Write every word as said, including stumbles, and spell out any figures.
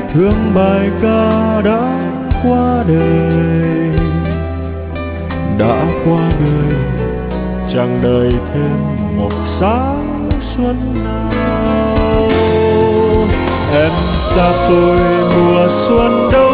thương bài ca đã qua đời, đã qua đời, chẳng đợi thêm một sáng xuân nào. Em xa tôi mùa xuân đâu